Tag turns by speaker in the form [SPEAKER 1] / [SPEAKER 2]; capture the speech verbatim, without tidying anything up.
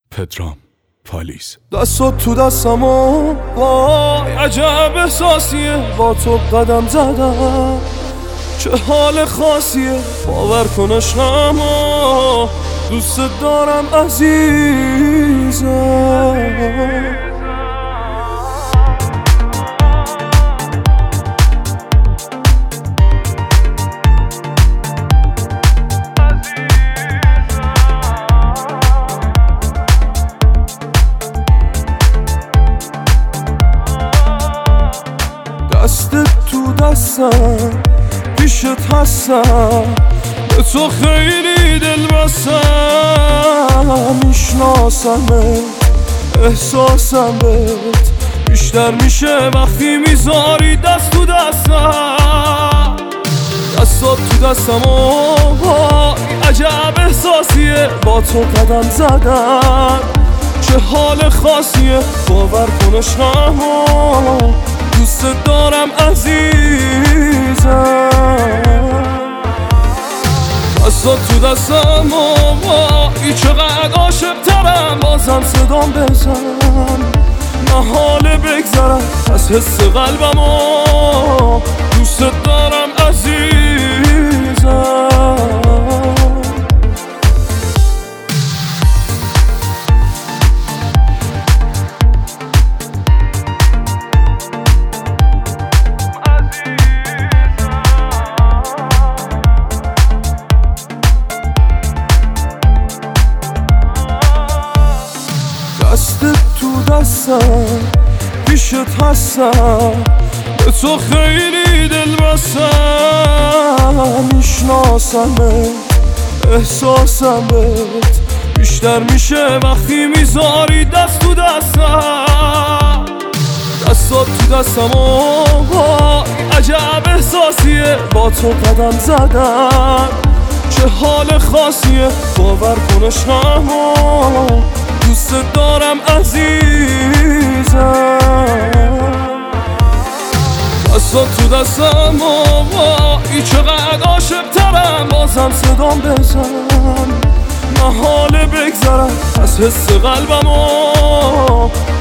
[SPEAKER 1] پدرام پالیز.
[SPEAKER 2] دستات تو دستم و وای عجب احساسیه، با تو قدم زدم چه حال خاصیه، باور کن عشقم و دوست دارم عزیزم. دستت تو دستم پیشت هستم، به تو خیلی دل بستم، میشناسمت احساسم بهت بیشتر میشه وقتی میذاری دست تو دستم. دستات تو دستم و عجب احساسیه، با تو قدم زدم چه حال خاصیه، باور کن عشقم دوست دارم عزیزم. دستات تو دستم و ای چقدر عاشق ترم، بازم صدام بزن محاله بگذرم از حس قلبم و دوست دارم عزیزم. دستت تو دستم پیشت هستم، به تو خیلی دل بستم، میشناسمت احساسم بهت بیشتر میشه وقتی میذاری دست تو دستم. دستات تو دستم و عجب احساسیه، با تو قدم زدم چه حال خاصیه، باور کن عشقم دوست دارم عزیزم. دستات تو دستم و ای چقدر عاشق ترم، بازم صدام بزن محاله بگذرم از حس قلبم و